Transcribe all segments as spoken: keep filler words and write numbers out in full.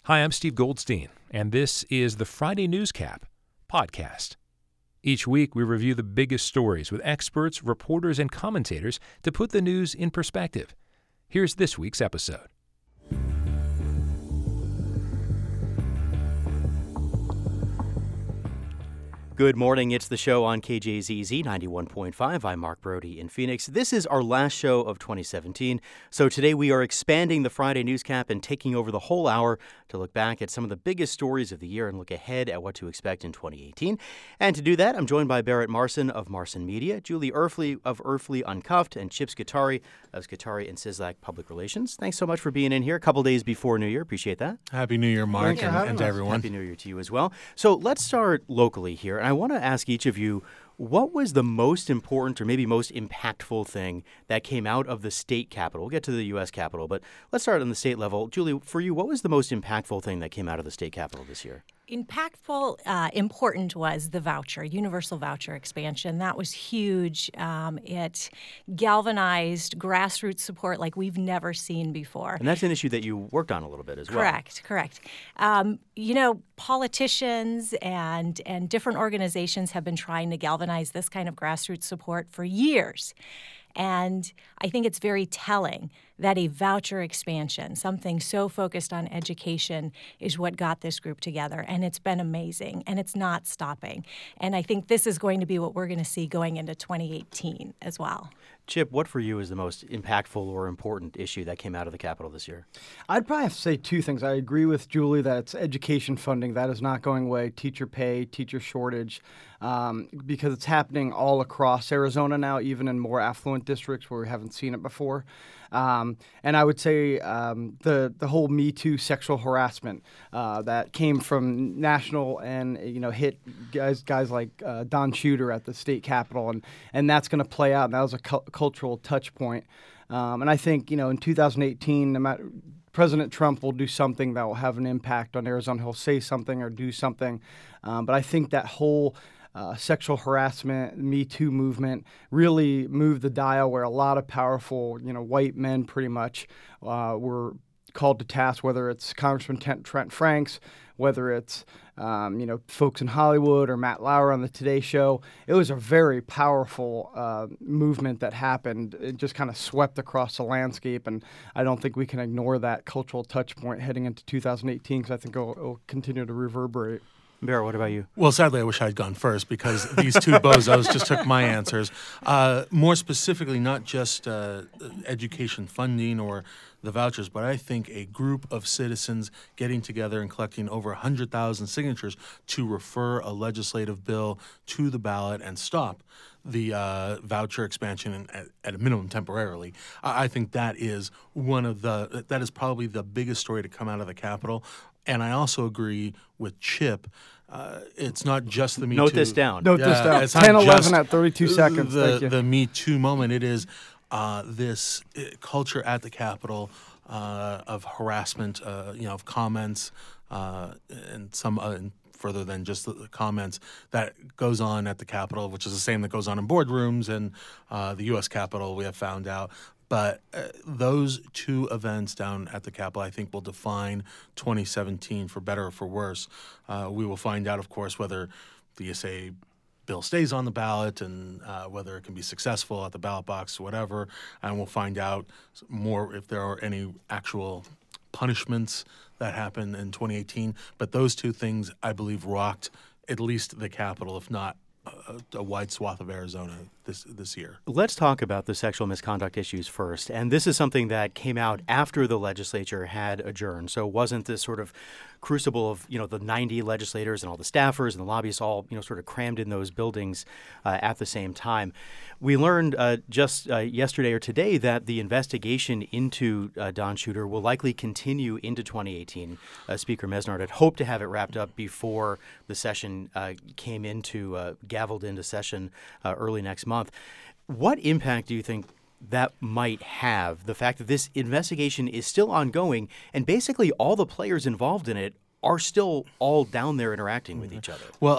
Hi, I'm Steve Goldstein, and this is the Friday Newscap podcast. Each week, we review the biggest stories with experts, reporters, and commentators to put the news in perspective. Here's this week's episode. Good morning. It's the show on K J Z Z ninety-one point five. I'm Mark Brody in Phoenix. This is our last show of twenty seventeen. So today we are expanding the Friday Newscap and taking over the whole hour to look back at some of the biggest stories of the year and look ahead at what to expect in twenty eighteen. And to do that, I'm joined by Barrett Marson of Marson Media, Julie Erfle of Erfle Uncuffed, and Chip Scutari of Scutari and Sislak Public Relations. Thanks so much for being in here a couple days before New Year. Appreciate that. Happy New Year, Mark, and, and to everyone. Happy New Year to you as well. So let's start locally here. And I want to ask each of you, what was the most important or maybe most impactful thing that came out of the state capitol? We'll get to the U S Capitol, but let's start on the state level. Julie, for you, what was the most impactful thing that came out of the state capitol this year? Impactful, uh, important was the voucher, universal voucher expansion. That was huge. Um, it galvanized grassroots support like we've never seen before. And that's an issue that you worked on a little bit as well. Correct, correct. Um, you know, politicians and and different organizations have been trying to galvanize this kind of grassroots support for years. And I think it's very telling that a voucher expansion, something so focused on education, is what got this group together. And it's been amazing, and it's not stopping. And I think this is going to be what we're going to see going into twenty eighteen as well. Chip, what for you is the most impactful or important issue that came out of the Capitol this year? I'd probably have to say two things. I agree with Julie that it's education funding. That is not going away. Teacher pay, teacher shortage, um, because it's happening all across Arizona now, even in more affluent districts where we haven't seen it before. Um, and I would say um, the the whole Me Too sexual harassment uh, that came from national and you know hit guys guys like uh, Don Shooter at the state capitol, and and that's going to play out. And that was a cu- cultural touch point. Um, and I think you know in two thousand eighteen, no matter, President Trump will do something that will have an impact on Arizona. He'll say something or do something. Um, but I think that whole Uh, sexual harassment, Me Too movement really moved the dial where a lot of powerful, you know, white men pretty much uh, were called to task, whether it's Congressman Trent, Trent Franks, whether it's, um, you know, folks in Hollywood or Matt Lauer on the Today Show. It was a very powerful uh, movement that happened. It just kind of swept across the landscape, and I don't think we can ignore that cultural touch point heading into two thousand eighteen because I think it'll, it'll continue to reverberate. Barrett, what about you? Well, sadly, I wish I had gone first because these two bozos just took my answers. Uh, more specifically, not just uh, education funding or the vouchers, but I think a group of citizens getting together and collecting over one hundred thousand signatures to refer a legislative bill to the ballot and stop the uh, voucher expansion at, at a minimum temporarily. I, I think that is one of the, that is probably the biggest story to come out of the Capitol. And I also agree with Chip. Uh, it's not just the Me Note Too. this down. Note Yeah, this down. it's not ten eleven just at thirty-two seconds. The, Thank you. the Me Too moment. It is uh, this uh, culture at the Capitol uh, of harassment, uh, you know, of comments, uh, and some uh, and further than just the comments that goes on at the Capitol, which is the same that goes on in boardrooms and uh, the U S Capitol, we have found out. But uh, those two events down at the Capitol, I think, will define twenty seventeen for better or for worse. Uh, we will find out, of course, whether the E S A bill stays on the ballot and uh, whether it can be successful at the ballot box, whatever. And we'll find out more if there are any actual punishments that happen in twenty eighteen. But those two things, I believe, rocked at least the Capitol, if not a, a wide swath of Arizona this this year. Let's talk about the sexual misconduct issues first. And this is something that came out after the legislature had adjourned. So it wasn't this sort of crucible of, you know, the ninety legislators and all the staffers and the lobbyists all, you know, sort of crammed in those buildings uh, at the same time. We learned uh, just uh, yesterday or today that the investigation into uh, Don Shooter will likely continue into twenty eighteen. Uh, Speaker Mesnard had hoped to have it wrapped up before the session uh, came into, uh, gavelled into session uh, early next month. What impact do you think that might have, the fact that this investigation is still ongoing and basically all the players involved in it are still all down there interacting with each other? Well, uh,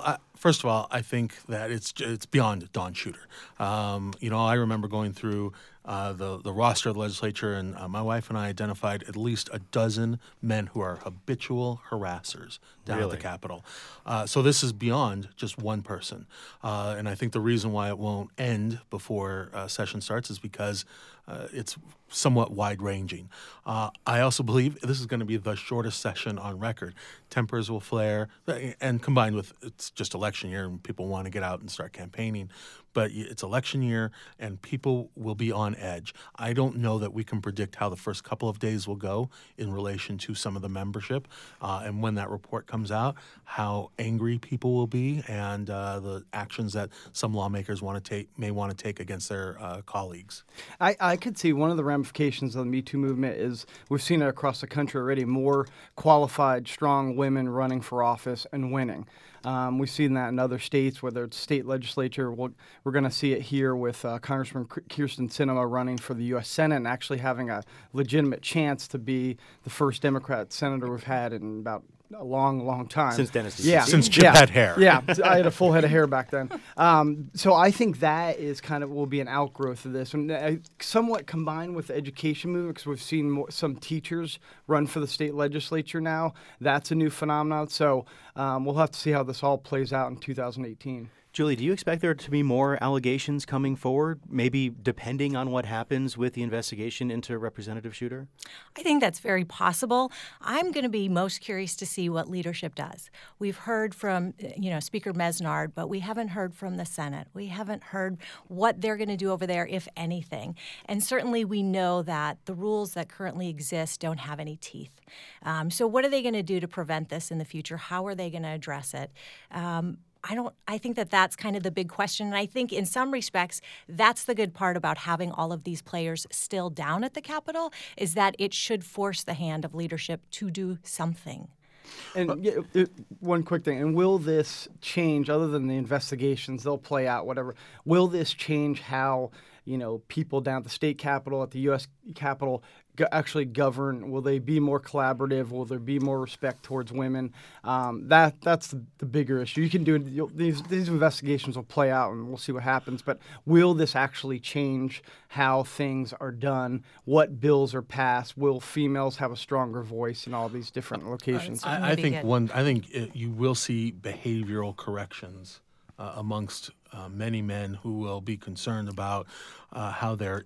first of all, I think that it's it's beyond Dawn Shooter. Um, you know, I remember going through uh, the the roster of the legislature, and uh, my wife and I identified at least a dozen men who are habitual harassers down Really? at the Capitol. Uh, so this is beyond just one person, uh, and I think the reason why it won't end before uh, session starts is because uh, it's somewhat wide-ranging. Uh, I also believe this is going to be the shortest session on record. Tempers will flare, and combined with it's just election year and people want to get out and start campaigning, but it's election year and people will be on edge. I don't know that we can predict how the first couple of days will go in relation to some of the membership, uh, and when that report comes out, how angry people will be and uh, the actions that some lawmakers want to take may want to take against their uh, colleagues. I, I could see one of the ramifications of the Me Too movement is we've seen it across the country already, more qualified, strong women running for office and winning. Um, we've seen that in other states, whether it's state legislature. We'll, we're going to see it here with uh, Congressman Kyrsten Sinema running for the U S Senate and actually having a legitimate chance to be the first Democrat senator we've had in about a long, long time. Since Dennis Yeah. Since Chip yeah. had hair. Yeah, I had a full head of hair back then. Um, so I think that is kind of will be an outgrowth of this, and uh, somewhat combined with the education movement, because we've seen more, some teachers run for the state legislature now. That's a new phenomenon. So um, we'll have to see how this all plays out in two thousand eighteen. Julie, do you expect there to be more allegations coming forward, maybe depending on what happens with the investigation into Representative Shooter? I think that's very possible. I'm going to be most curious to see what leadership does. We've heard from, you know, Speaker Mesnard, but we haven't heard from the Senate. We haven't heard what they're going to do over there, if anything. And certainly we know that the rules that currently exist don't have any teeth. Um, so what are they going to do to prevent this in the future? How are they going to address it? Um, I don't. I think that that's kind of the big question, and I think in some respects that's the good part about having all of these players still down at the Capitol is that it should force the hand of leadership to do something. And yeah, it, one quick thing, and will this change, other than the investigations, they'll play out, whatever, will this change how, you know, people down at the state Capitol, at the U S Capitol, go- actually govern? Will they be more collaborative? Will there be more respect towards women? Um, that That's the, the bigger issue. You can do you'll, these these investigations will play out, and we'll see what happens. But will this actually change how things are done? What bills are passed? Will females have a stronger voice in all these different locations? Certainly I, I be think good. one. I think it, you will see behavioral corrections uh, amongst uh, many men who will be concerned about uh, how their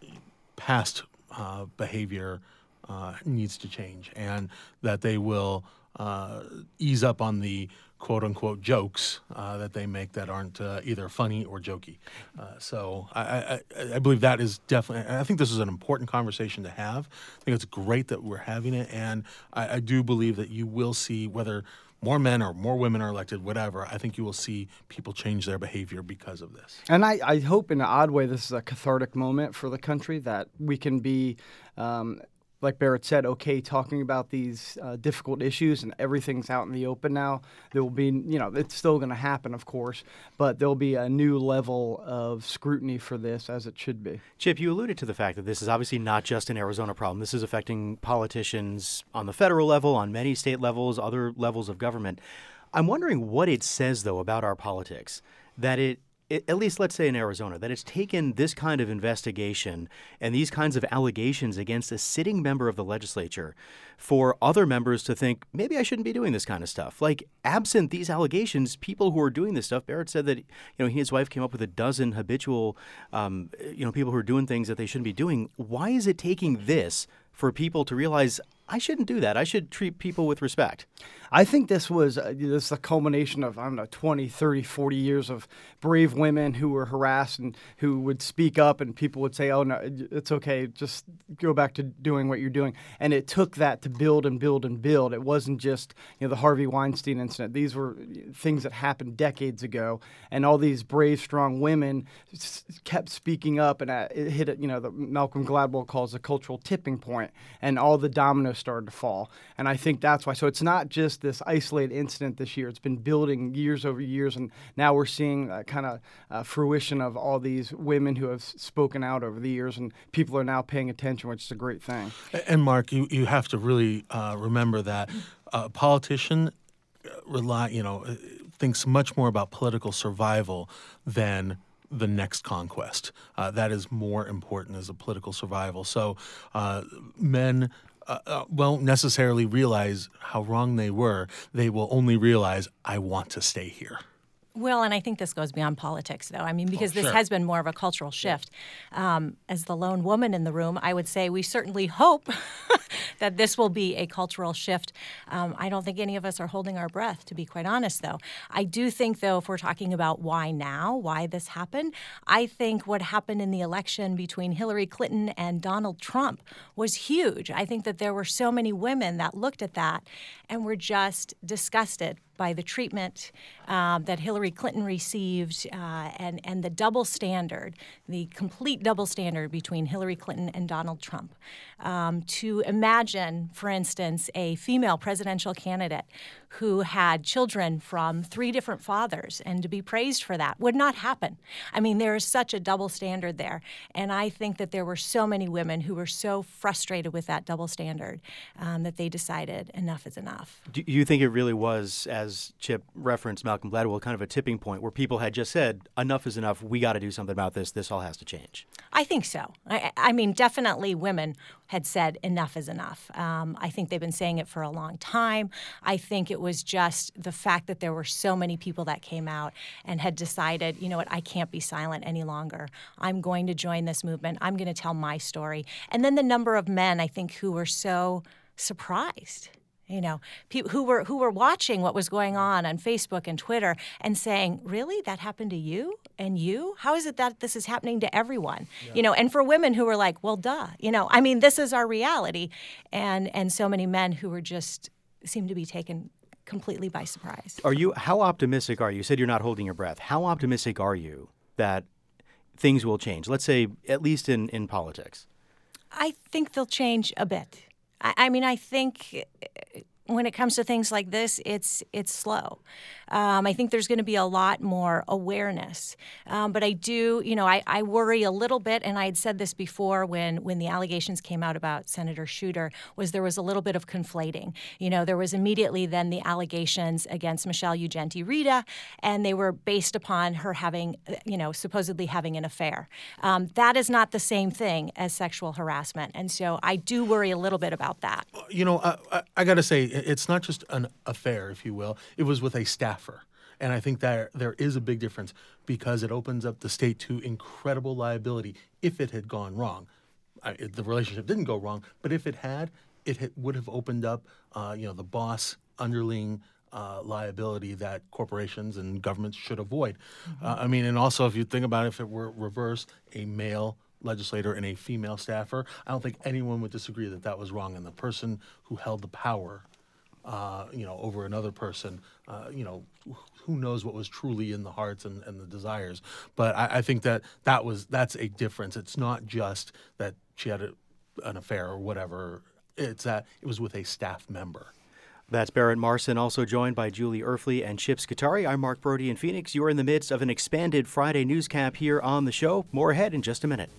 past uh, behavior uh, needs to change, and that they will uh, ease up on the quote unquote jokes uh, that they make that aren't uh, either funny or jokey. Uh, so I, I, I believe that is definitely, and I think this is an important conversation to have. I think it's great that we're having it, and I, I do believe that you will see, whether more men or more women are elected, whatever, I think you will see people change their behavior because of this. And I, I hope in an odd way this is a cathartic moment for the country, that we can be, um, like Barrett said, okay, talking about these uh, difficult issues, and everything's out in the open now. There will be, you know, it's still going to happen, of course, but there'll be a new level of scrutiny for this, as it should be. Chip, you alluded to the fact that this is obviously not just an Arizona problem. This is affecting politicians on the federal level, on many state levels, other levels of government. I'm wondering what it says, though, about our politics, that it, it, at least let's say in Arizona, that it's taken this kind of investigation and these kinds of allegations against a sitting member of the legislature for other members to think, maybe I shouldn't be doing this kind of stuff. Like, absent these allegations, people who are doing this stuff, Barrett said that, you know, he and his wife came up with a dozen habitual, um, you know, people who are doing things that they shouldn't be doing. Why is it taking this for people to realize, I shouldn't do that. I should treat people with respect? I think this was uh, this is a culmination of, I don't know, twenty, thirty, forty years of brave women who were harassed and who would speak up, and people would say, oh, no, it's okay, just go back to doing what you're doing. And it took that to build and build and build. It wasn't just, you know, the Harvey Weinstein incident. These were things that happened decades ago, and all these brave, strong women s- kept speaking up, and uh, it hit, you know, the Malcolm Gladwell calls a cultural tipping point, and all the dominoes started to fall. And I think that's why. So it's not just this isolated incident this year. It's been building years over years, and now we're seeing uh, kind of uh, fruition of all these women who have s- spoken out over the years, and people are now paying attention, which is a great thing. And Mark, you, you have to really uh, remember that a politician rely, you know, thinks much more about political survival than the next conquest. Uh, that is more important as a political survival. So uh, men uh, uh, won't necessarily realize how wrong they were. They will only realize, I want to stay here. Well, and I think this goes beyond politics, though. I mean, because Oh, this sure. has been more of a cultural shift. Um, as the lone woman in the room, I would say we certainly hope that this will be a cultural shift. Um, I don't think any of us are holding our breath, to be quite honest, though. I do think, though, if we're talking about why now, why this happened, I think what happened in the election between Hillary Clinton and Donald Trump was huge. I think that there were so many women that looked at that and were just disgusted by the treatment um, that Hillary Clinton received uh, and, and the double standard, the complete double standard between Hillary Clinton and Donald Trump. Um, to imagine, for instance, a female presidential candidate who had children from three different fathers and to be praised for that would not happen. I mean, there is such a double standard there. And I think that there were so many women who were so frustrated with that double standard um, that they decided enough is enough. Do you think it really was, as Chip referenced Malcolm Gladwell, kind of a tipping point where people had just said, enough is enough, we got to do something about this, this all has to change? I think so. I, I mean, definitely women had said enough is enough. Um, I think they've been saying it for a long time. I think it was just the fact that there were so many people that came out and had decided, you know what, I can't be silent any longer. I'm going to join this movement. I'm going to tell my story. And then the number of men, I think, who were so surprised. You know, people who were who were watching what was going on on Facebook and Twitter and saying, "Really, that happened to you and you? How is it that this is happening to everyone?" Yeah. You know, and for women who were like, "Well, duh." You know, I mean, this is our reality, and and so many men who were just seemed to be taken completely by surprise. Are you? How optimistic are you? You said you're not holding your breath. How optimistic are you that things will change? Let's say, at least in in politics. I think they'll change a bit. I, I mean, I think when it comes to things like this, it's it's slow. Um, I think there's going to be a lot more awareness. Um, but I do, you know, I, I worry a little bit, and I had said this before when, when the allegations came out about Senator Shooter, was there was a little bit of conflating. You know, there was immediately then the allegations against Michelle Ugenti-Rita, and they were based upon her having, you know, supposedly having an affair. Um, that is not the same thing as sexual harassment. And so I do worry a little bit about that. You know, I, I, I got to say, it's not just an affair, if you will. It was with a staffer. And I think that there is a big difference because it opens up the state to incredible liability if it had gone wrong. I, it, the relationship didn't go wrong, but if it had, it had, would have opened up, uh, you know, the boss underling uh, liability that corporations and governments should avoid. Mm-hmm. Uh, I mean, and also if you think about it, if it were reversed, a male legislator and a female staffer, I don't think anyone would disagree that that was wrong. And the person who held the power Uh, you know, over another person, uh, you know, who knows what was truly in the hearts and, and the desires. But I, I think that that was that's a difference. It's not just that she had a, an affair or whatever. It's that it was with a staff member. That's Barrett Marson, also joined by Julie Erfle and Chip Scutari. I'm Mark Brody in Phoenix. You're in the midst of an expanded Friday newscap here on the show. More ahead in just a minute.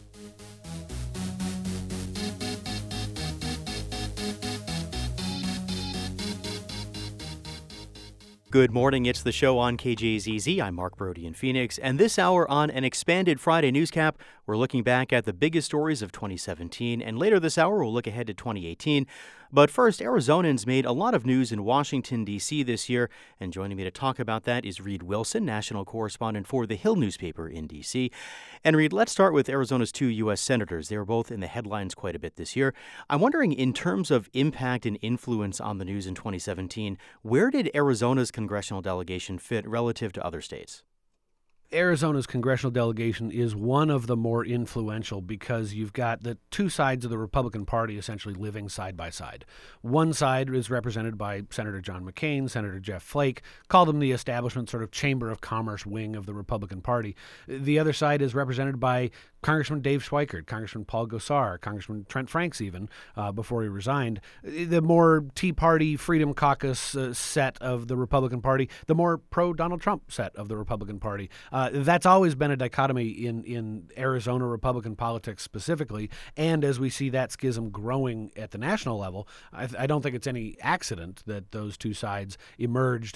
Good morning. It's the show on K J Z Z. I'm Mark Brody in Phoenix. And this hour on an expanded Friday newscap, we're looking back at the biggest stories of twenty seventeen. And later this hour, we'll look ahead to twenty eighteen. But first, Arizonans made a lot of news in Washington, D C this year. And joining me to talk about that is Reed Wilson, national correspondent for The Hill newspaper in D C. And Reed, let's start with Arizona's two U S senators. They were both in the headlines quite a bit this year. I'm wondering, in terms of impact and influence on the news in twenty seventeen, where did Arizona's congressional delegation fit relative to other states? Arizona's congressional delegation is one of the more influential because you've got the two sides of the Republican Party essentially living side by side. One side is represented by Senator John McCain, Senator Jeff Flake, call them the establishment sort of Chamber of Commerce wing of the Republican Party. The other side is represented by Congressman Dave Schweikert, Congressman Paul Gosar, Congressman Trent Franks even, uh, before he resigned. The more Tea Party, Freedom Caucus uh, set of the Republican Party, the more pro-Donald Trump set of the Republican Party. Uh, that's always been a dichotomy in, in Arizona Republican politics specifically, and as we see that schism growing at the national level, I, I don't think it's any accident that those two sides emerged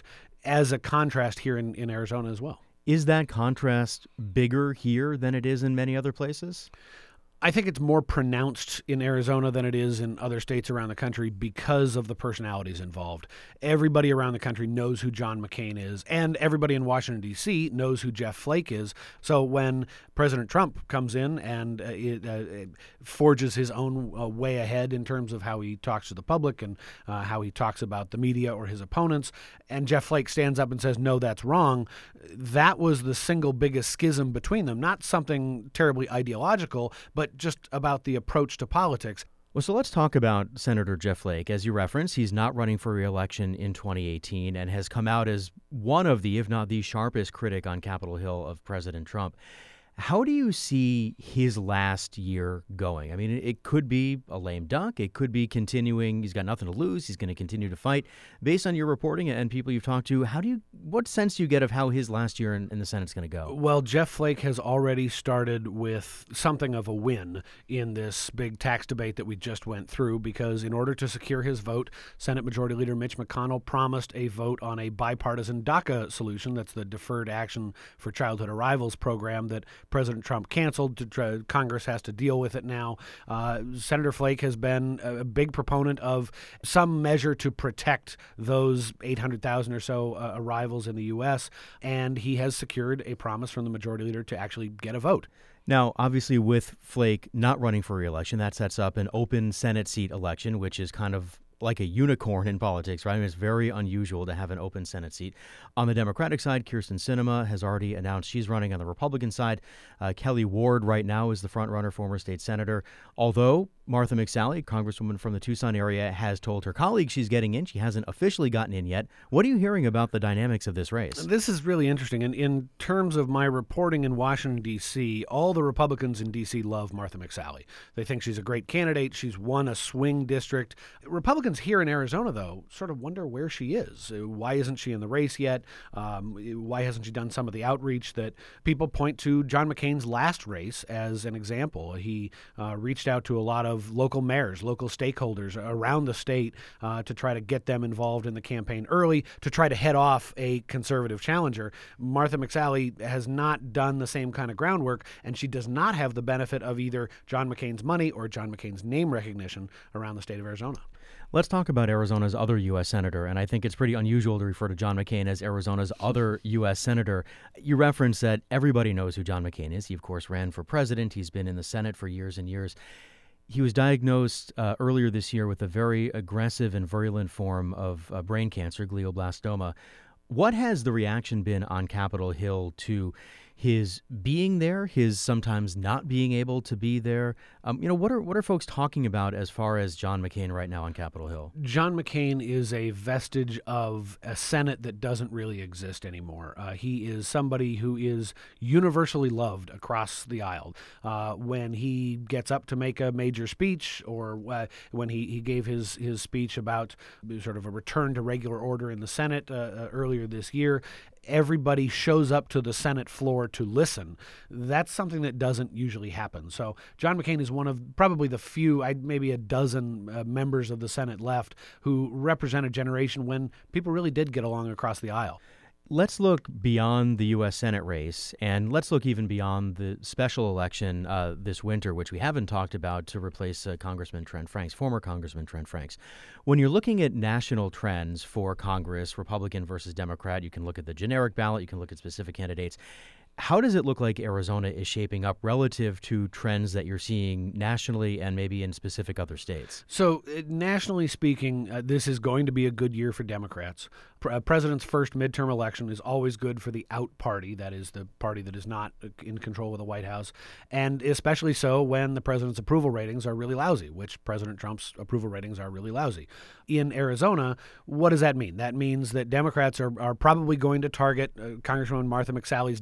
as a contrast here in, in Arizona as well. Is that contrast bigger here than it is in many other places? I think it's more pronounced in Arizona than it is in other states around the country because of the personalities involved. Everybody around the country knows who John McCain is, and everybody in Washington, D C knows who Jeff Flake is. So when President Trump comes in and uh, it, uh, it forges his own uh, way ahead in terms of how he talks to the public and uh, how he talks about the media or his opponents, and Jeff Flake stands up and says, no, that's wrong, that was the single biggest schism between them. Not something terribly ideological, but just about the approach to politics. Well, so let's talk about Senator Jeff Flake. As you referenced, he's not running for re-election in twenty eighteen and has come out as one of the, if not the sharpest critic on Capitol Hill of President Trump. How do you see his last year going? I mean, it could be a lame duck. It could be continuing. He's got nothing to lose. He's going to continue to fight. Based on your reporting and people you've talked to, how do you, what sense do you get of how his last year in, in the Senate's going to go? Well, Jeff Flake has already started with something of a win in this big tax debate that we just went through, because in order to secure his vote, Senate Majority Leader Mitch McConnell promised a vote on a bipartisan DACA solution. That's the Deferred Action for Childhood Arrivals program that President Trump canceled. To try, Congress has to deal with it now. Uh, Senator Flake has been a, a big proponent of some measure to protect those eight hundred thousand or so uh, arrivals in the U S, and he has secured a promise from the Majority Leader to actually get a vote. Now, obviously, with Flake not running for re-election, that sets up an open Senate seat election, which is kind of like a unicorn in politics, right? I mean, it's very unusual to have an open Senate seat. On the Democratic side, Kyrsten Sinema has already announced she's running. On the Republican side, uh, Kelly Ward right now is the front runner, former state senator. Although Martha McSally, congresswoman from the Tucson area, has told her colleagues she's getting in. She hasn't officially gotten in yet. What are you hearing about the dynamics of this race? This is really interesting. And in terms of my reporting in Washington, D C, all the Republicans in D C love Martha McSally. They think she's a great candidate. She's won a swing district. Republicans here in Arizona, though, sort of wonder where she is. Why isn't she in the race yet? Um, why hasn't she done some of the outreach that people point to John McCain's last race as an example? He uh, reached out to a lot of local mayors, local stakeholders around the state uh, to try to get them involved in the campaign early, to try to head off a conservative challenger. Martha McSally has not done the same kind of groundwork, and she does not have the benefit of either John McCain's money or John McCain's name recognition around the state of Arizona. Let's talk about Arizona's other U S senator, and I think it's pretty unusual to refer to John McCain as Arizona's other U S senator. You referenced that everybody knows who John McCain is. He, of course, ran for president. He's been in the Senate for years and years. He was diagnosed uh, earlier this year with a very aggressive and virulent form of uh, brain cancer, glioblastoma. What has the reaction been on Capitol Hill to his being there, his sometimes not being able to be there? Um, you know, what are what are folks talking about as far as John McCain right now on Capitol Hill? John McCain is a vestige of a Senate that doesn't really exist anymore. Uh, he is somebody who is universally loved across the aisle. Uh, when he gets up to make a major speech, or uh, when he, he gave his, his speech about sort of a return to regular order in the Senate uh, uh, earlier this year, everybody shows up to the Senate floor to listen. That's something that doesn't usually happen. So John McCain is one of probably the few, maybe a dozen uh, members of the Senate left who represent a generation when people really did get along across the aisle. Let's look beyond the U S Senate race, and let's look even beyond the special election uh, this winter, which we haven't talked about, to replace uh, Congressman Trent Franks, former Congressman Trent Franks. When you're looking at national trends for Congress, Republican versus Democrat, you can look at the generic ballot, you can look at specific candidates. How does it look like Arizona is shaping up relative to trends that you're seeing nationally and maybe in specific other states? So uh, nationally speaking, uh, this is going to be a good year for Democrats. Pre- uh, president's first midterm election is always good for the out party, that is the party that is not in control of the White House, and especially so when the president's approval ratings are really lousy, which President Trump's approval ratings are really lousy. In Arizona, what does that mean? That means that Democrats are, are probably going to target uh, Congresswoman Martha McSally's district,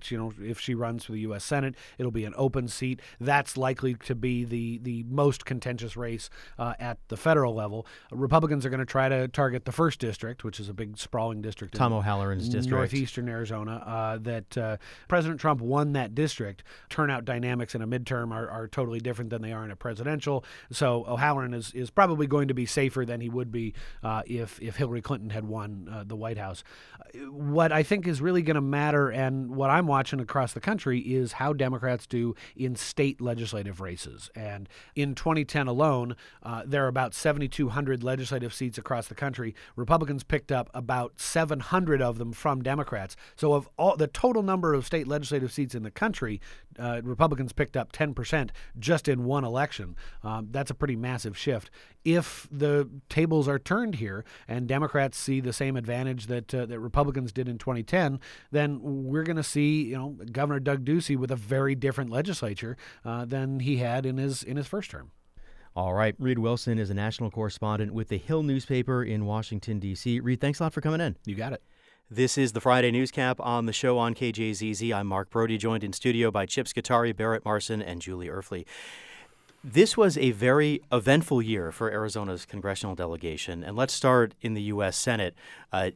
which, you know, if she runs for the U S Senate, it'll be an open seat. That's likely to be the, the most contentious race uh, at the federal level. Republicans are going to try to target the first district, which is a big sprawling district Tom in O'Halloran's district. northeastern Arizona. Uh, that uh, President Trump won that district. Turnout dynamics in a midterm are, are totally different than they are in a presidential. So O'Halloran is, is probably going to be safer than he would be uh, if, if Hillary Clinton had won uh, the White House. What I think is really going to matter, and what I'm watching across the country, is how Democrats do in state legislative races. And in twenty ten alone, uh, there are about seventy-two hundred legislative seats across the country. Republicans picked up about seven hundred of them from Democrats. So of all the total number of state legislative seats in the country, uh, Republicans picked up ten percent just in one election. Um, that's a pretty massive shift. If the tables are turned here and Democrats see the same advantage that uh, that Republicans did in twenty ten, then we're going to see, you know, Governor Doug Ducey with a very different legislature uh, than he had in his in his first term. All right. Reed Wilson is a national correspondent with the Hill newspaper in Washington, D C. Reed, thanks a lot for coming in. You got it. This is the Friday Newscap on the show on K J Z Z. I'm Mark Brody, joined in studio by Chip Scutari, Barrett Marson, and Julie Erfle. This was a very eventful year for Arizona's congressional delegation, and let's start in the U S Senate. Uh,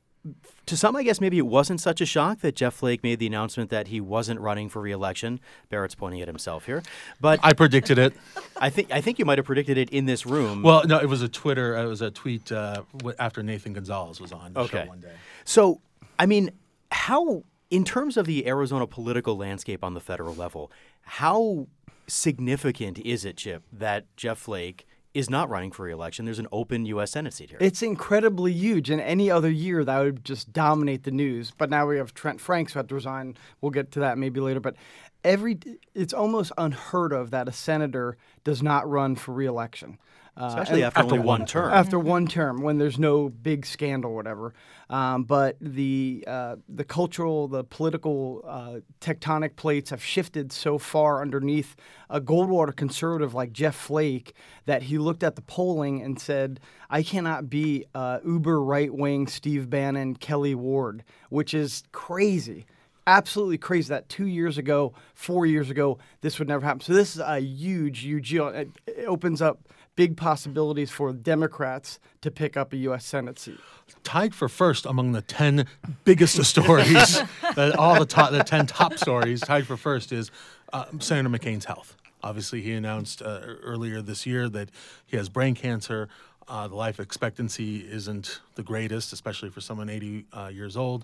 To some, I guess maybe it wasn't such a shock that Jeff Flake made the announcement that he wasn't running for re-election. Barrett's pointing at himself here, but I predicted it. I think I think you might have predicted it in this room. Well, no, it was a Twitter. It was a tweet uh, w- after Nathan Gonzalez was on the Okay. show one day. So, I mean, how, in terms of the Arizona political landscape on the federal level, how significant is it, Chip, that Jeff Flake is not running for re-election? There's an open U S Senate seat here. It's incredibly huge. In any other year, that would just dominate the news. But now we have Trent Franks who had to resign. We'll get to that maybe later. But every it's almost unheard of that a senator does not run for re-election. Uh, Especially and- after, only one term. After one term, when there's no big scandal or whatever. Um, but the uh, the cultural, the political uh, tectonic plates have shifted so far underneath a Goldwater conservative like Jeff Flake that he looked at the polling and said, I cannot be uh, uber right-wing Steve Bannon, Kelly Ward, which is crazy. Absolutely crazy that two years ago, four years ago, this would never happen. So this is a huge, huge deal. It, it opens up big possibilities for Democrats to pick up a U S Senate seat. Tied for first among the ten biggest stories, that all the top, the ten top stories. Tied for first is uh, Senator McCain's health. Obviously, he announced uh, earlier this year that he has brain cancer. Uh, the life expectancy isn't the greatest, especially for someone eighty uh, years old.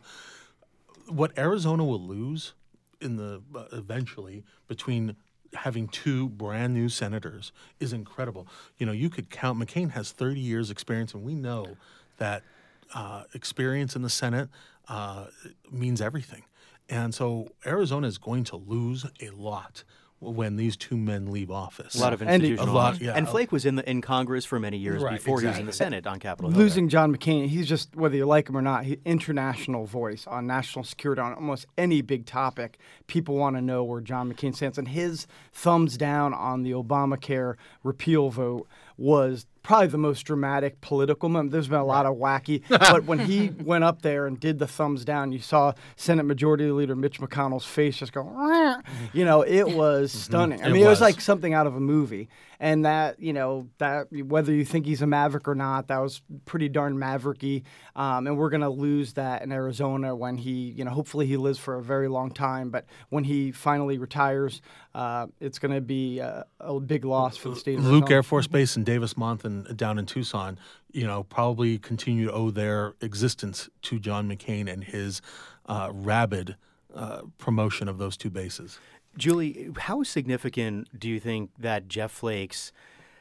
What Arizona will lose in the uh, eventually between having two brand new senators is incredible. You know, you could count. McCain has thirty years experience, and we know that uh, experience in the Senate uh, means everything. And so Arizona is going to lose a lot when these two men leave office. A lot of And he- institutional A lot, knowledge. yeah. And Flake was in the in Congress for many years Right, before he was in exactly. the Senate on Capitol Hill. Losing John McCain, he's just, whether you like him or not, he international voice on national security, on almost any big topic. People want to know where John McCain stands. And his thumbs down on the Obamacare repeal vote was probably the most dramatic political moment. There's been a lot of wacky, but when he went up there and did the thumbs down, you saw Senate Majority Leader Mitch McConnell's face just go, "Rah." You know, it was stunning. I It mean, it was was. like something out of a movie. And that, you know, that whether you think he's a maverick or not, that was pretty darn mavericky. Um, and we're going to lose that in Arizona when he, you know, hopefully he lives for a very long time. But when he finally retires, uh, it's going to be a, a big loss for the state of Luke Arizona. Air Force Base and Davis Monthan down in Tucson, you know, probably continue to owe their existence to John McCain and his uh, rabid uh, promotion of those two bases. Julie, how significant do you think that Jeff Flake's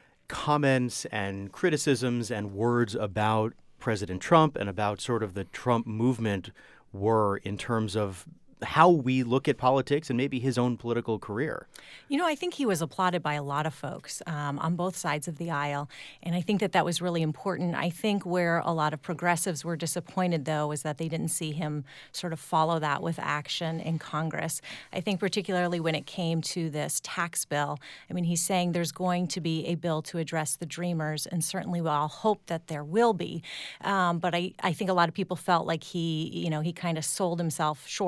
comments and criticisms and words about President Trump and about sort of the Trump movement were in terms of how we look at politics and maybe his own political career? You know, I think he was applauded by a lot of folks um, on both sides of the aisle, and I think that that was really important. I think where a lot of progressives were disappointed, though, was that they didn't see him sort of follow that with action in Congress. I think particularly when it came to this tax bill, I mean, he's saying there's going to be a bill to address the Dreamers, and certainly we all hope that there will be. Um, but I, I think a lot of people felt like he, you know, he kind of sold himself short on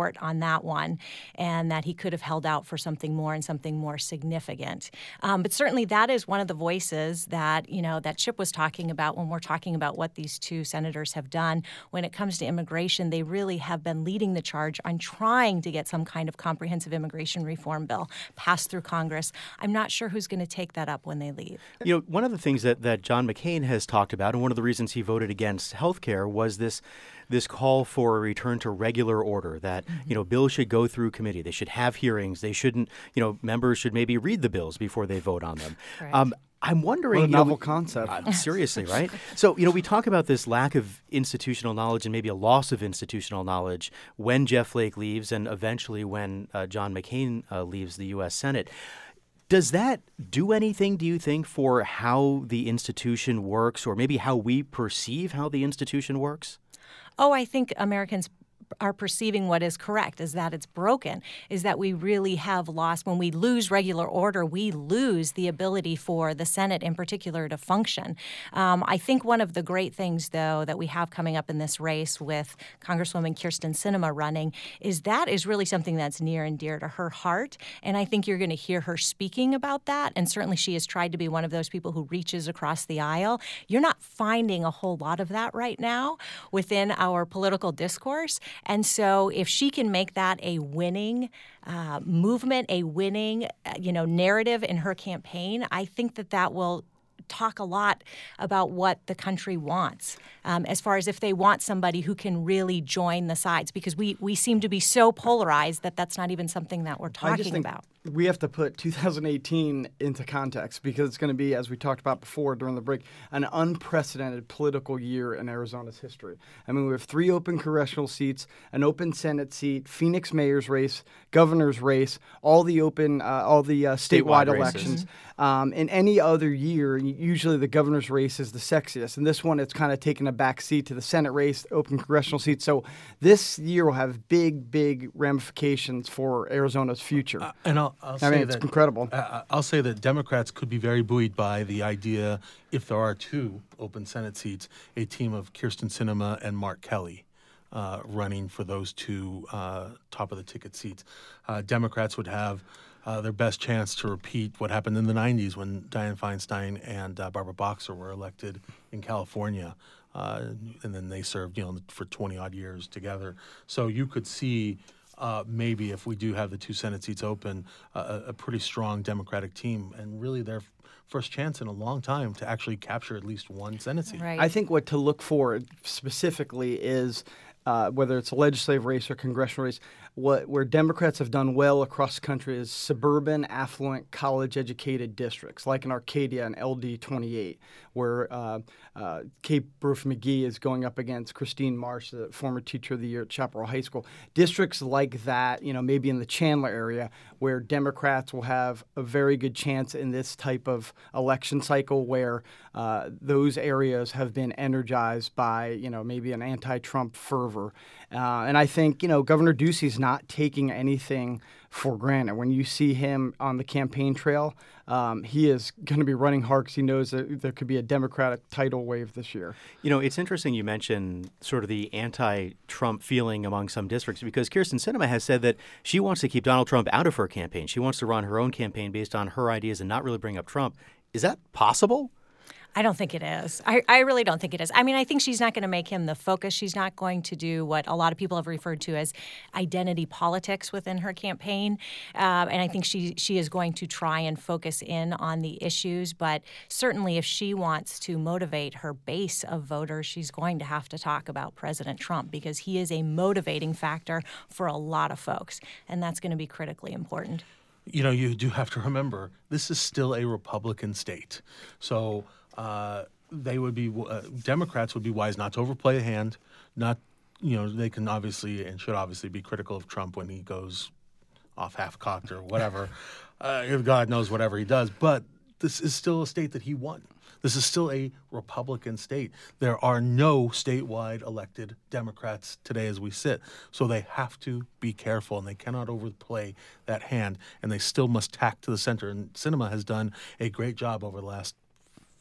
that one, and that he could have held out for something more and something more significant. Um, but certainly that is one of the voices that, you know, that Chip was talking about when we're talking about what these two senators have done. When it comes to immigration, they really have been leading the charge on trying to get some kind of comprehensive immigration reform bill passed through Congress. I'm not sure who's going to take that up when they leave. You know, one of the things that, that John McCain has talked about, and one of the reasons he voted against health care, was this this call for a return to regular order, that, mm-hmm. you know, bills should go through committee. They should have hearings. They shouldn't, you know, members should maybe read the bills before they vote on them. Right. Um, I'm wondering, what a you novel know, concept. Uh, seriously, right? So, you know, we talk about this lack of institutional knowledge and maybe a loss of institutional knowledge when Jeff Flake leaves and eventually when uh, John McCain uh, leaves the U S Senate. Does that do anything, do you think, for how the institution works, or maybe how we perceive how the institution works? Oh, I think Americans are perceiving what is correct, is that it's broken, is that we really have lost. When we lose regular order, we lose the ability for the Senate in particular to function. Um, I think one of the great things, though, that we have coming up in this race with Congresswoman Kyrsten Sinema running is that is really something that's near and dear to her heart. And I think you're going to hear her speaking about that. And certainly she has tried to be one of those people who reaches across the aisle. You're not finding a whole lot of that right now within our political discourse. And so if she can make that a winning uh, movement, a winning, uh, you know, narrative in her campaign, I think that that will talk a lot about what the country wants, um, as far as if they want somebody who can really join the sides, because we, we seem to be so polarized that that's not even something that we're I just talking think about. We have to put two thousand eighteen into context, because it's going to be, as we talked about before during the break, an unprecedented political year in Arizona's history. I mean, we have three open congressional seats, an open Senate seat, Phoenix mayor's race, governor's race, all the open, uh, all the uh, statewide, statewide elections. Um, in any other year, usually the governor's race is the sexiest. And this one, it's kind of taken a back seat to the Senate race, open congressional seat. So this year will have big, big ramifications for Arizona's future. Uh, and I'll, I'll I say mean, it's that, incredible. Uh, I'll say that Democrats could be very buoyed by the idea, if there are two open Senate seats, a team of Kyrsten Sinema and Mark Kelly uh, running for those two uh, top-of-the-ticket seats. Uh, Democrats would have Uh, their best chance to repeat what happened in the nineties when Dianne Feinstein and uh, Barbara Boxer were elected in California, uh, and then they served, you know, for twenty odd years together. So you could see uh, maybe if we do have the two Senate seats open, uh, a, a pretty strong Democratic team, and really their f- first chance in a long time to actually capture at least one Senate seat. Right. I think what to look for specifically is uh, whether it's a legislative race or congressional race, what where Democrats have done well across the country is suburban, affluent, college-educated districts, like in Arcadia and L D twenty-eight, where uh, uh, Kate Brophy-McGee is going up against Christine Marsh, the former teacher of the year at Chaparral High School. Districts like that, you know, maybe in the Chandler area, where Democrats will have a very good chance in this type of election cycle, where uh, those areas have been energized by, you know, maybe an anti-Trump fervor. Uh, and I think, you know, Governor Ducey's not taking anything for granted. When you see him on the campaign trail, um, he is going to be running hard because he knows that there could be a Democratic tidal wave this year. You know, it's interesting you mentioned sort of the anti-Trump feeling among some districts, because Kyrsten Sinema has said that she wants to keep Donald Trump out of her campaign. She wants to run her own campaign based on her ideas and not really bring up Trump. Is that possible? I don't think it is. I, I really don't think it is. I mean, I think she's not going to make him the focus. She's not going to do what a lot of people have referred to as identity politics within her campaign. Uh, and I think she she is going to try and focus in on the issues. But certainly if she wants to motivate her base of voters, she's going to have to talk about President Trump, because he is a motivating factor for a lot of folks. And that's going to be critically important. You know, you do have to remember, this is still a Republican state. So uh, they would be, uh, Democrats would be wise not to overplay a hand, not, you know, they can obviously and should obviously be critical of Trump when he goes off half-cocked or whatever. uh, if God knows whatever he does. But this is still a state that he won. This is still a Republican state. There are no statewide elected Democrats today as we sit. So they have to be careful, and they cannot overplay that hand, and they still must tack to the center. And Sinema has done a great job over the last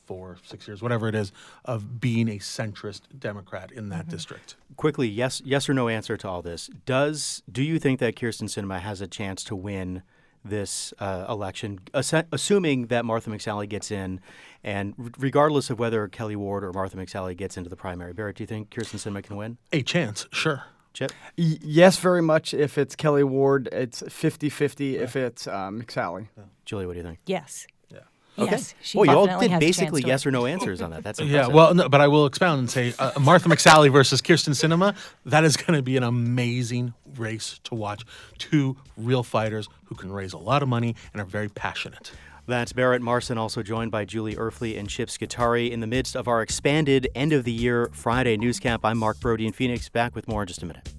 four, six years, whatever it is, of being a centrist Democrat in that mm-hmm. district. Quickly, yes, yes or no answer to all this. Does do you think that Kyrsten Sinema has a chance to win this uh, election, ass- assuming that Martha McSally gets in, and r- regardless of whether Kelly Ward or Martha McSally gets into the primary? Barrett, do you think Kyrsten Sinema can win? A chance, sure. Chip? Y- yes, very much. If it's Kelly Ward, it's fifty-fifty. Yeah. If it's um, McSally. Yeah. Julie, what do you think? Yes. Okay. Yes, she well, you all definitely did has a basically chance to yes win. or no answers on that. That's impressive. Yeah, well, no, but I will expound and say uh, Martha McSally versus Kyrsten Sinema, that is going to be an amazing race to watch. Two real fighters who can raise a lot of money and are very passionate. That's Barrett Marson, also joined by Julie Erfle and Chip Scutari in the midst of our expanded end-of-the-year Friday newscap. I'm Mark Brody in Phoenix. Back with more in just a minute.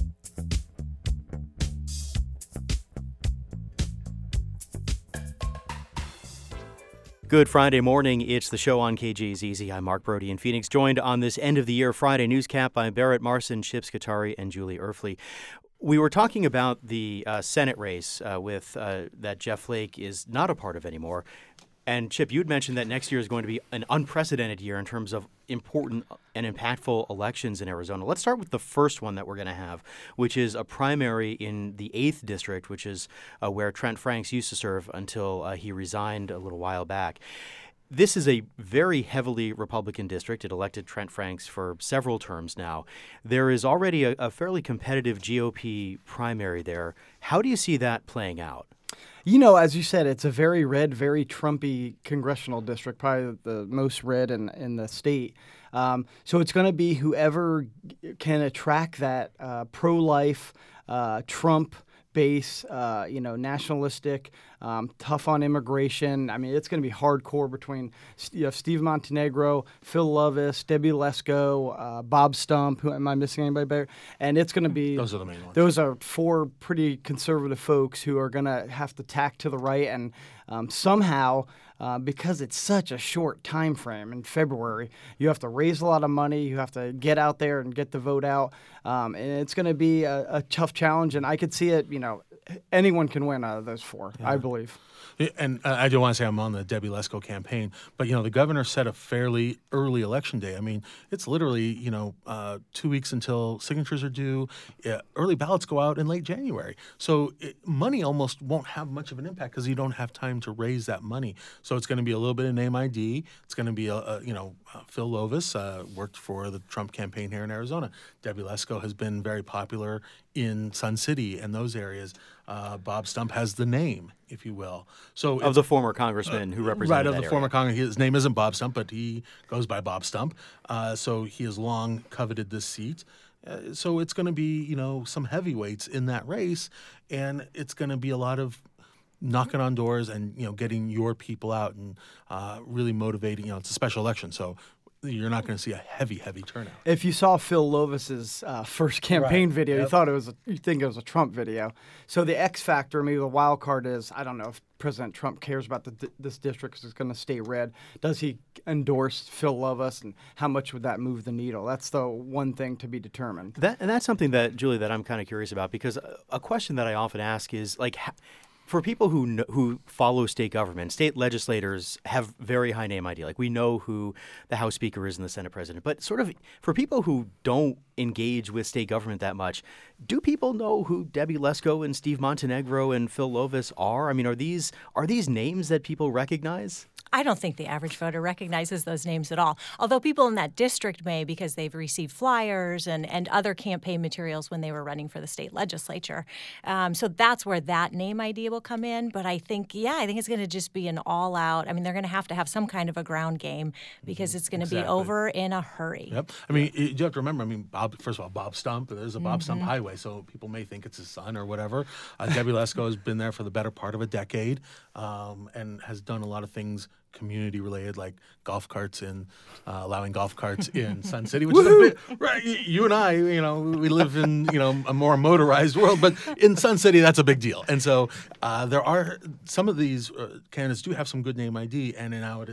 Good Friday morning. It's the show on K J Z Z. I'm Mark Brody in Phoenix, joined on this end-of-the-year Friday newscap by Barrett Marson, Chip Scutari, and Julie Erfle. We were talking about the uh, Senate race uh, with uh, that Jeff Flake is not a part of anymore. And Chip, you'd mentioned that next year is going to be an unprecedented year in terms of important and impactful elections in Arizona. Let's start with the first one that we're going to have, which is a primary in the eighth District, which is uh, where Trent Franks used to serve until uh, he resigned a little while back. This is a very heavily Republican district. It elected Trent Franks for several terms now. There is already a, a fairly competitive G O P primary there. How do you see that playing out? You know, as you said, it's a very red, very Trumpy congressional district, probably the most red in, in the state. Um, so it's going to be whoever can attract that uh, pro-life, uh, Trump base, uh, you know, nationalistic, um, tough on immigration. I mean, it's going to be hardcore between you know, Steve Montenegro, Phil Lovis, Debbie Lesko, uh, Bob Stump. Who am I missing? Anybody better? And it's going to be those are the main ones. Those are four pretty conservative folks who are going to have to tack to the right, and um, somehow. Uh, because it's such a short time frame in February, you have to raise a lot of money. You have to get out there and get the vote out, um, and it's going to be a, a tough challenge. And I could see it. You know, anyone can win out of those four, yeah. I believe. And I do want to say I'm on the Debbie Lesko campaign, but, you know, the governor set a fairly early election day. I mean, it's literally, you know, uh, two weeks until signatures are due. Uh, early ballots go out in late January. So it, money almost won't have much of an impact because you don't have time to raise that money. So it's going to be a little bit of name I D. It's going to be, a, a you know, uh, Phil Lovis uh, worked for the Trump campaign here in Arizona. Debbie Lesko has been very popular in Sun City and those areas. Uh, Bob Stump has the name, if you will. So of the former congressman uh, who represented right of that the area. former congressman. His name isn't Bob Stump, but he goes by Bob Stump. Uh, so he has long coveted this seat. Uh, so it's going to be, you know, some heavyweights in that race, and it's going to be a lot of knocking on doors and, you know, getting your people out and uh, really motivating. You know, it's a special election, so you're not going to see a heavy, heavy turnout. If you saw Phil Lovis's uh, first campaign right. video, yep. you thought it was a, you think it was a Trump video. So the X factor, maybe the wild card is I don't know if President Trump cares about the, this district because it's going to stay red. Does he endorse Phil Lovis, and how much would that move the needle? That's the one thing to be determined. That and that's something that Julie, that I'm kind of curious about, because a, a question that I often ask is like. Ha- For people who know, who follow state government, state legislators have very high name I D. Like we know who the House Speaker is and the Senate President. But sort of for people who don't engage with state government that much, do people know who Debbie Lesko and Steve Montenegro and Phil Lovis are? I mean, are these are these names that people recognize? I don't think the average voter recognizes those names at all, although people in that district may because they've received flyers and, and other campaign materials when they were running for the state legislature. Um, so that's where that name idea will come in. But I think, yeah, I think it's going to just be an all-out. I mean, they're going to have to have some kind of a ground game because it's going to exactly. be over in a hurry. Yep. I mean, you have to remember, I mean, Bob, first of all, Bob Stump, there's a Bob mm-hmm. Stump Highway, so people may think it's his son or whatever. Uh, Debbie Lesko has been there for the better part of a decade um, and has done a lot of things community related, like golf carts in uh, allowing golf carts in Sun City, which is a bit, right. You and I, you know, we live in, you know, a more motorized world, but in Sun City, that's a big deal. And so uh, there are some of these uh, candidates do have some good name I D, and now it is.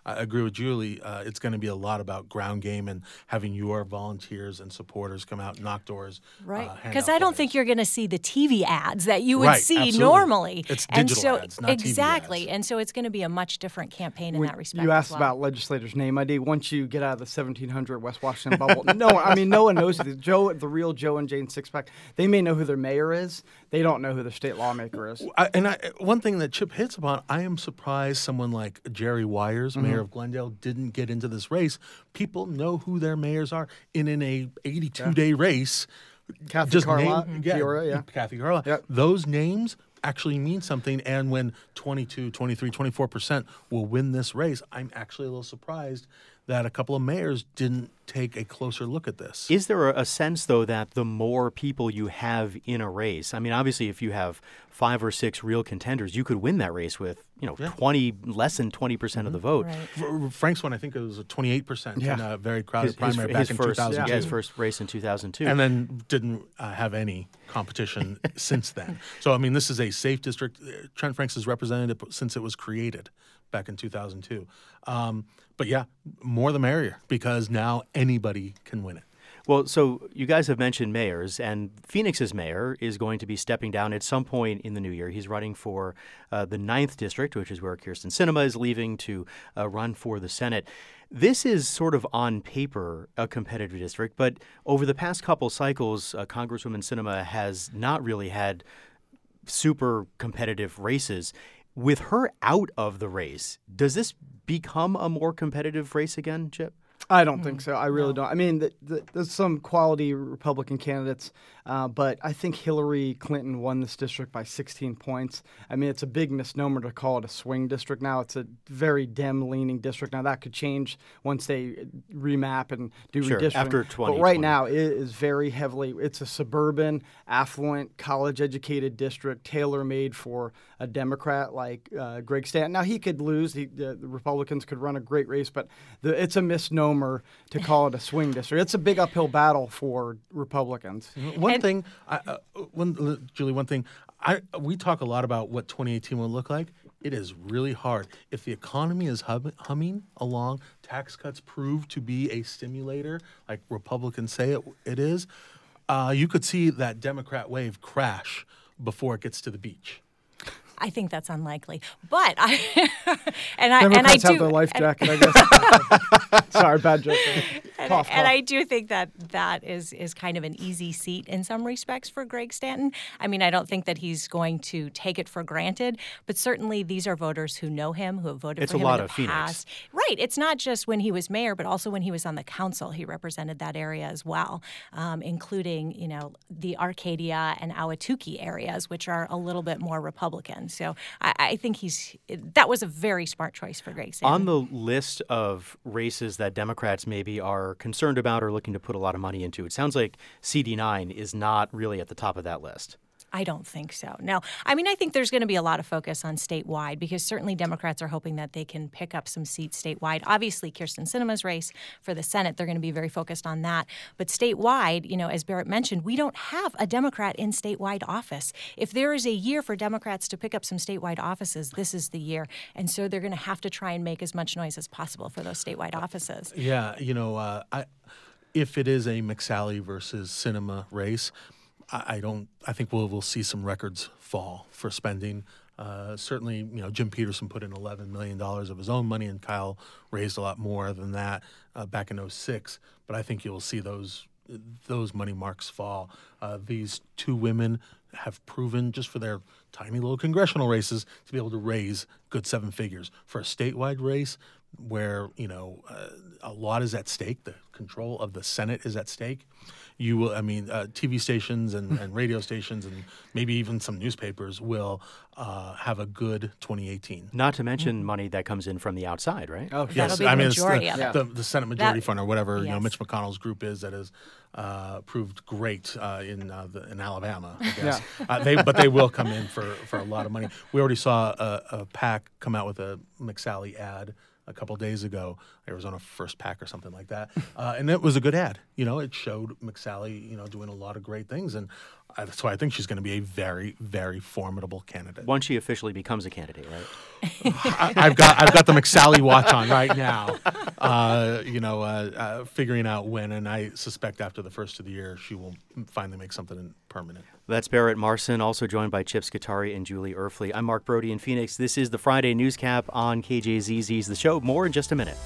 I agree with Julie. Uh, it's going to be a lot about ground game and having your volunteers and supporters come out and knock doors. Right. Because uh, I don't think you're going to see the T V ads that you would right, see absolutely. normally. It's and digital so, ads, not exactly. T V ads. And so it's going to be a much different campaign in When that respect. You asked as well. about legislators' name I D. Once you get out of the seventeen hundred West Washington bubble, no, I mean, no one knows who the, Joe, the real Joe and Jane Sixpack. They may know who their mayor is. They don't know who their state lawmaker is. I, and I, one thing that Chip hits upon, I am surprised someone like Jerry Wires, Mm-hmm. mayor of Glendale, didn't get into this race. People know who their mayors are. And in a eighty-two day race, Kathy just Carlott, name, Peoria, yeah. Kathy Carla. Yep. Those names actually mean something. And when twenty-two, twenty-three, twenty-four percent will win this race, I'm actually a little surprised that a couple of mayors didn't take a closer look at this. Is there a sense, though, that the more people you have in a race, I mean, obviously, if you have five or six real contenders, you could win that race with, you know, Yeah. twenty, less than twenty percent of the vote. Right. For Frank's one, I think it was a twenty-eight percent Yeah. in a very crowded His, his, primary his back in first, two thousand two. yeah, his first race in two thousand two. And then didn't uh, have any competition since then. So, I mean, this is a safe district. Uh, Trent Franks has represented it since it was created back in two thousand two. Um, but yeah, more the merrier, because now anybody can win it. Well, so you guys have mentioned mayors, and Phoenix's mayor is going to be stepping down at some point in the new year. He's running for uh, the ninth district, which is where Kirsten Sinema is leaving to uh, run for the Senate. This is sort of on paper a competitive district, but over the past couple cycles, uh, Congresswoman Sinema has not really had super competitive races. With her out of the race, does this become a more competitive race again, Chip? I don't think so. I really don't. I mean, the, the, there's some quality Republican candidates, uh, but I think Hillary Clinton won this district by sixteen points. I mean, it's a big misnomer to call it a swing district now. It's a very Dem-leaning district. Now, that could change once they remap and do Sure, redistricting. after twenty twenty. But right now, it is very heavily, it's a suburban, affluent, college-educated district, tailor-made for a Democrat like uh, Greg Stanton. Now, he could lose. He, the, the Republicans could run a great race, but the, it's a misnomer to call it a swing district. It's a big uphill battle for Republicans. One And- thing, I, uh, one, Julie, one thing, I we talk a lot about what twenty eighteen will look like. It is really hard. If the economy is hum, humming along, tax cuts prove to be a stimulator, like Republicans say it, it is, uh, you could see that Democrat wave crash before it gets to the beach. I think that's unlikely, but I and I and I Democrats do have their life and- jacket, I guess. Sorry, bad joke. And, Cough, and cough. I do think that that is is kind of an easy seat in some respects for Greg Stanton. I mean, I don't think that he's going to take it for granted, but certainly these are voters who know him, who have voted It's for a him lot in the of Phoenix. past. Right. It's not just when he was mayor, but also when he was on the council. He represented that area as well, um, including, you know, the Arcadia and Ahwatukee areas, which are a little bit more Republican. So I, I think he's that was a very smart choice for Greg Stanton. On the list of races that Democrats maybe are concerned about or looking to put a lot of money into, it sounds like C D nine is not really at the top of that list. I don't think so. No. I mean, I think there's going to be a lot of focus on statewide because certainly Democrats are hoping that they can pick up some seats statewide. Obviously, Kirsten Sinema's race for the Senate, they're going to be very focused on that. But statewide, you know, as Barrett mentioned, we don't have a Democrat in statewide office. If there is a year for Democrats to pick up some statewide offices, this is the year. And so they're going to have to try and make as much noise as possible for those statewide offices. Yeah, you know, uh, I, if it is a McSally versus Sinema race, I, I don't. I think we'll we'll see some records fall for spending. Uh, certainly, you know, Jim Peterson put in eleven million dollars of his own money, and Kyle raised a lot more than that uh, back in oh six. But I think you'll see those those money marks fall. Uh, these two women have proven, just for their tiny little congressional races, to be able to raise good seven figures. For a statewide race where, you know, uh, a lot is at stake, the control of the Senate is at stake, you will, I mean, uh, T V stations and, and radio stations and maybe even some newspapers will uh, have a good twenty eighteen. Not to mention money that comes in from the outside, right? Oh, That'll Yes, be the I mean, it's majority the, of it. the, the Senate Majority That- Fund or whatever, you know, yes. Mitch McConnell's group is that has uh, proved great uh, in uh, the, in Alabama, I guess. uh, they, but they will come in for, for a lot of money. We already saw a, a PAC come out with a McSally ad a couple days ago, Arizona First PAC or something like that, uh, and it was a good ad. You know, it showed McSally, you know, doing a lot of great things, and Uh, so I think she's going to be a very, very formidable candidate. Once she officially becomes a candidate, right? I, I've got I've got the McSally watch on right now, uh, you know, uh, uh, figuring out when, and I suspect after the first of the year she will finally make something permanent. That's Barrett Marson, also joined by Chip Scutari and Julie Erfle. I'm Mark Brody in Phoenix. This is the Friday Newscap on K J Z Z's The Show. More in just a minute.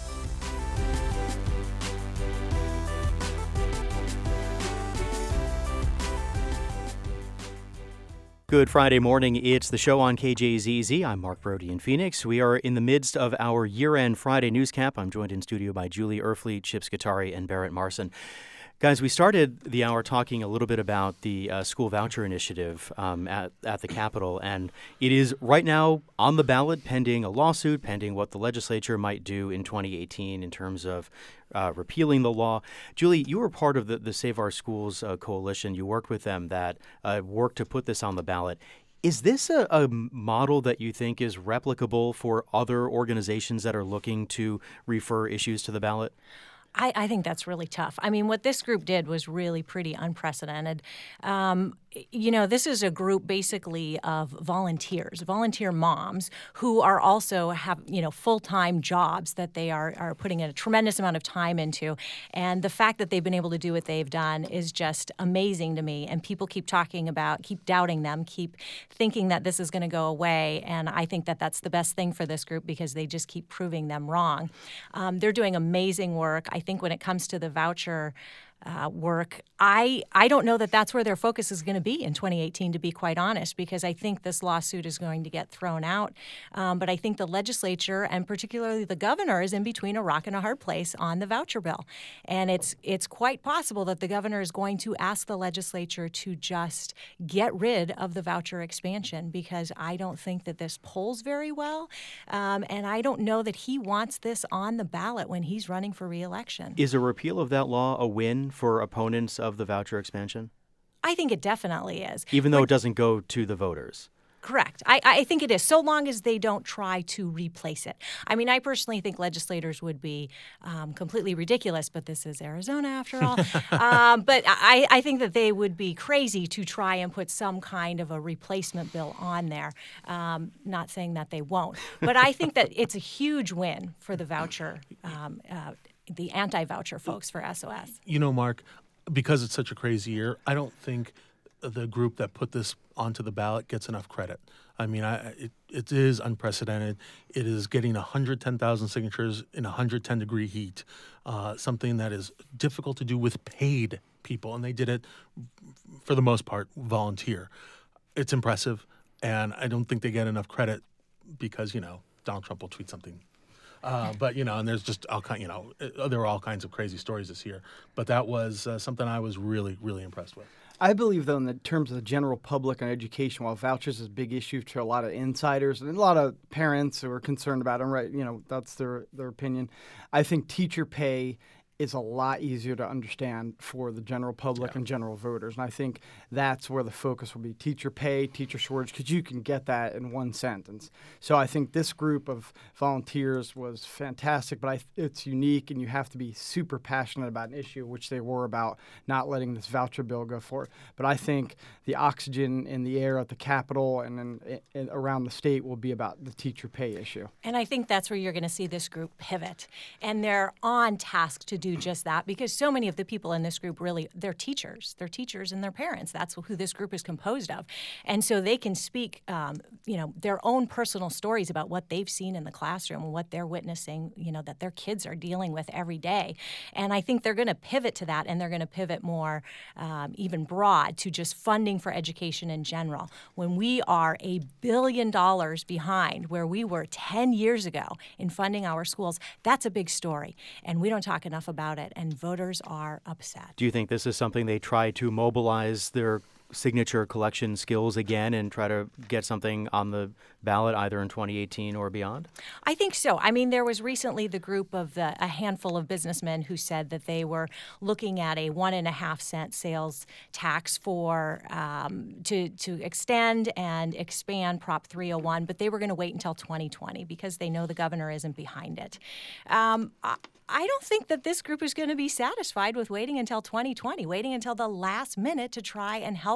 Good Friday morning. It's the show on K J Z Z. I'm Mark Brody in Phoenix. We are in the midst of our year-end Friday newscap. I'm joined in studio by Julie Erfle, Chip Scutari, and Barrett Marson. Guys, we started the hour talking a little bit about the uh, school voucher initiative um, at, at the Capitol, and it is right now on the ballot pending a lawsuit, pending what the legislature might do in twenty eighteen in terms of uh, repealing the law. Julie, you were part of the, the Save Our Schools uh, coalition. You worked with them that uh, worked to put this on the ballot. Is this a, a model that you think is replicable for other organizations that are looking to refer issues to the ballot? I, I think that's really tough. I mean, what this group did was really pretty unprecedented. Um, you know, this is a group basically of volunteers, volunteer moms who are also have, you know, full-time jobs that they are, are putting a tremendous amount of time into. And the fact that they've been able to do what they've done is just amazing to me. And people keep talking about, keep doubting them, keep thinking that this is going to go away. And I think that that's the best thing for this group because they just keep proving them wrong. Um, they're doing amazing work. I think when it comes to the voucher Uh, work, I I don't know that that's where their focus is going to be in twenty eighteen, to be quite honest, because I think this lawsuit is going to get thrown out. Um, but I think the legislature, and particularly the governor, is in between a rock and a hard place on the voucher bill. And it's it's quite possible that the governor is going to ask the legislature to just get rid of the voucher expansion, because I don't think that this polls very well. Um, and I don't know that he wants this on the ballot when he's running for re-election. Is a repeal of that law a win for opponents of the voucher expansion? I think it definitely is. Even though But, it doesn't go to the voters? Correct. I, I think it is, so long as they don't try to replace it. I mean, I personally think legislators would be um, completely ridiculous, but this is Arizona after all. um, but I, I think that they would be crazy to try and put some kind of a replacement bill on there. Um, not saying that they won't. But I think that it's a huge win for the voucher um, uh, the anti-voucher folks for S O S. You know, Mark, because it's such a crazy year, I don't think the group that put this onto the ballot gets enough credit. I mean, I, it, it is unprecedented. It is getting one hundred ten thousand signatures in one hundred ten degree heat, uh, something that is difficult to do with paid people, and they did it, for the most part, volunteer. It's impressive, and I don't think they get enough credit because, you know, Donald Trump will tweet something. Uh, but, you know, and there's just all kind, you know, there were all kinds of crazy stories this year. But that was uh, something I was really, really impressed with. I believe, though, in the terms of the general public and education, while vouchers is a big issue to a lot of insiders and a lot of parents who are concerned about them, right? You know, that's their, their opinion. I think teacher pay is a lot easier to understand for the general public yeah. and general voters. And I think that's where the focus will be. Teacher pay, teacher shortage, because you can get that in one sentence. So I think this group of volunteers was fantastic, but I, it's unique, and you have to be super passionate about an issue, which they were about not letting this voucher bill go forward. But I think the oxygen in the air at the Capitol and in, in, around the state will be about the teacher pay issue. And I think that's where you're going to see this group pivot. And they're on task to do just that, because so many of the people in this group really, they're teachers. They're teachers and their parents. That's who this group is composed of. And so they can speak, um, you know, their own personal stories about what they've seen in the classroom and what they're witnessing, you know, that their kids are dealing with every day. And I think they're going to pivot to that, and they're going to pivot more um, even broad to just funding for education in general. When we are a billion dollars behind where we were ten years ago in funding our schools, that's a big story. And we don't talk enough about it, and voters are upset. Do you think this is something they try to mobilize their signature collection skills again and try to get something on the ballot either in twenty eighteen or beyond? I think so. I mean, there was recently the group of the, a handful of businessmen who said that they were looking at a one and a half cent sales tax for um, to to extend and expand Prop three oh one, but they were going to wait until twenty twenty because they know the governor isn't behind it. Um, I, I don't think that this group is going to be satisfied with waiting until twenty twenty, waiting until the last minute to try and help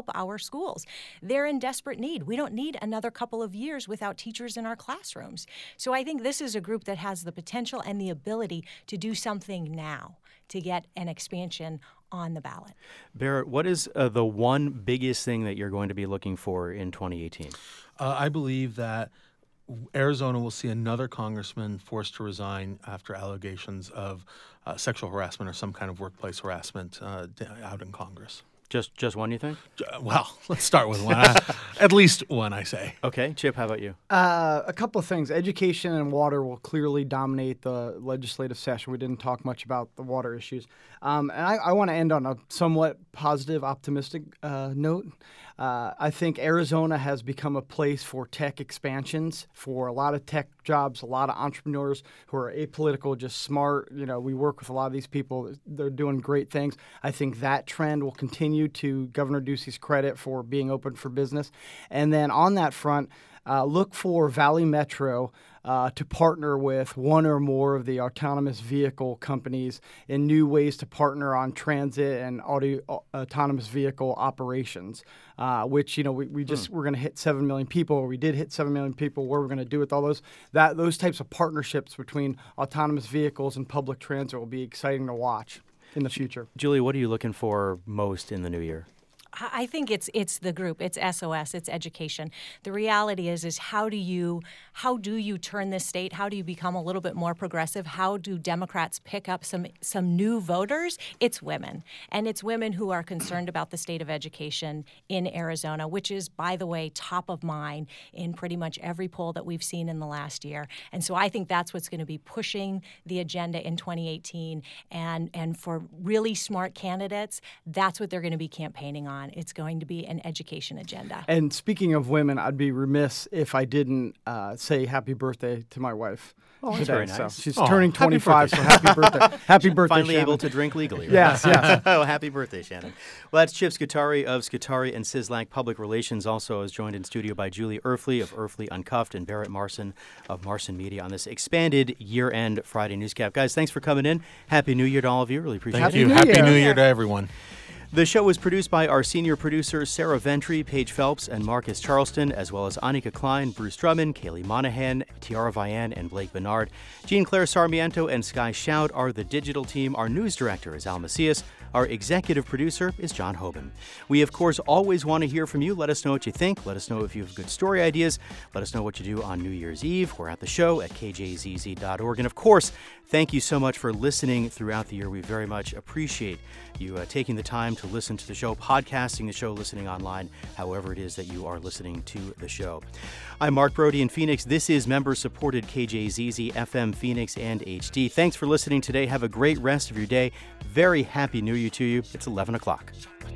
help our schools. They're in desperate need. We don't need another couple of years without teachers in our classrooms. So I think this is a group that has the potential and the ability to do something now to get an expansion on the ballot. Barrett, what is uh, the one biggest thing that you're going to be looking for in twenty eighteen? Uh, I believe that Arizona will see another congressman forced to resign after allegations of uh, sexual harassment or some kind of workplace harassment uh, out in Congress. Just just one, you think? Well, let's start with one. At least one, I say. Okay. Chip, how about you? Uh, a couple of things. Education and water will clearly dominate the legislative session. We didn't talk much about the water issues. Um, and I, I want to end on a somewhat positive, optimistic uh, note. Uh, I think Arizona has become a place for tech expansions, for a lot of tech jobs, a lot of entrepreneurs who are apolitical, just smart. You know, we work with a lot of these people. They're doing great things. I think that trend will continue, to Governor Ducey's credit for being open for business. And then on that front, uh, look for Valley Metro Uh, to partner with one or more of the autonomous vehicle companies in new ways to partner on transit and auto, uh, autonomous vehicle operations, uh, which, you know, we, we just, hmm. we're going to hit seven million people, or we did hit seven million people. What we're going to do with all those, that those types of partnerships between autonomous vehicles and public transit will be exciting to watch in the future. Julie, what are you looking for most in the new year? I think it's it's the group. It's S O S. It's education. The reality is is how do you how do you turn this state? How do you become a little bit more progressive? How do Democrats pick up some some new voters? It's women, and it's women who are concerned about the state of education in Arizona, which is, by the way, top of mind in pretty much every poll that we've seen in the last year. And so I think that's what's going to be pushing the agenda in twenty eighteen. And and for really smart candidates, that's what they're going to be campaigning on. It's going to be an education agenda. And speaking of women, I'd be remiss if I didn't uh, say happy birthday to my wife. Oh, that's very nice. So she's Oh, turning happy twenty-five, birthday. so happy birthday. Happy birthday, Finally Shannon. able to drink legally, right? Yes, yes. Oh, happy birthday, Shannon. Well, that's Chip Scutari of Scutari and Sislak Public Relations. Also, I was joined in studio by Julie Erfle of Erfle Uncuffed and Barrett Marson of Marson Media on this expanded year-end Friday Newscap. Guys, thanks for coming in. Happy New Year to all of you. Really appreciate Thank it. you. New Happy Year. New Year to everyone. The show was produced by our senior producers, Sarah Ventry, Paige Phelps, and Marcus Charleston, as well as Annika Klein, Bruce Drummond, Kaylee Monahan, Tiara Vian, and Blake Bernard. Jean-Claire Sarmiento and Sky Shout are the digital team. Our news director is Al Macias. Our executive producer is John Hoban. We, of course, always want to hear from you. Let us know what you think. Let us know if you have good story ideas. Let us know what you do on New Year's Eve. We're at the show at k j z z dot org. And, of course, thank you so much for listening throughout the year. We very much appreciate you uh, taking the time to listen to the show, podcasting the show, listening online, however it is that you are listening to the show. I'm Mark Brody in Phoenix. This is member-supported K J Z Z F M Phoenix and H D. Thanks for listening today. Have a great rest of your day. Very happy New Year to you. It's eleven o'clock.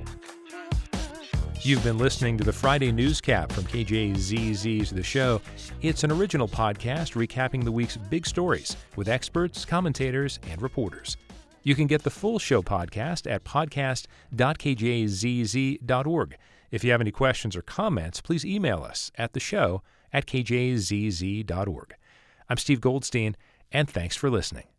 You've been listening to the Friday Newscap from K J Z Z's The Show. It's an original podcast recapping the week's big stories with experts, commentators, and reporters. You can get the full show podcast at podcast dot k j z z dot org. If you have any questions or comments, please email us at the show at k j z z dot org. I'm Steve Goldstein, and thanks for listening.